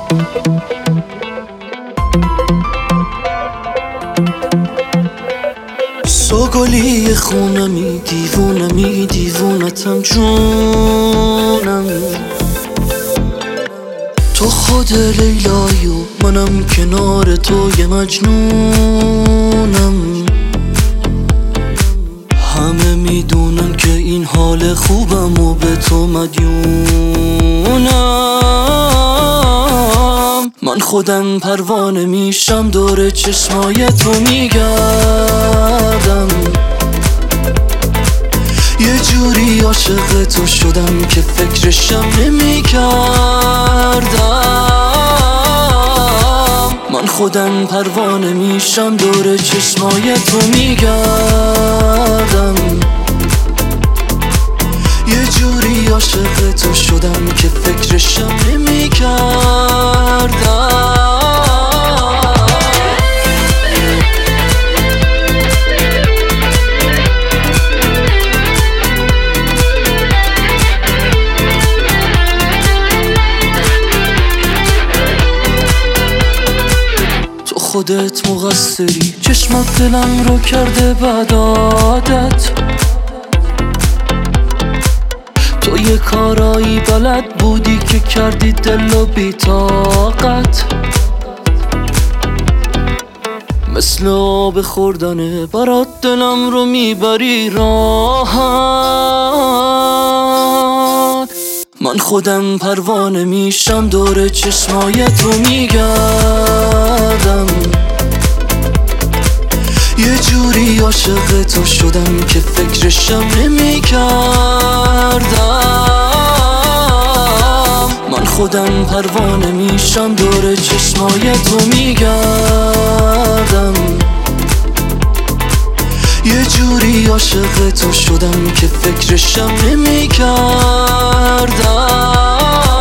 سوگلی خونمی دیوونتم جونم. تو خود لیلایی و منم کنار تو یه مجنونم. همه میدونن که این حال خوبم و به تو مدیونم. من خودم پروانه میشم دور چشمای تو میگردم. یه جوری عاشق تو شدم که فکرشم نمیکردم. من خودم پروانه میشم دور چشمای تو میگردم. یه جوری عاشق تو شدم که فکرشم نمیکردم. خودت مقصری، چشمات دلم رو کرده بد عادت. تو یه کارایی بلد بودی که کردی دل و بی طاقت. مثل آب خوردنه برات دلم رو میبری راحت. من خودم پروانه میشم دور چشمای تو میگردم. یه جوری عاشق تو شدم که فکرشم نمیکردم. من خودم پروانه میشم دور چشمای تو میگردم. یه جوری عاشق تو شدم که فکرشم نمیکردم.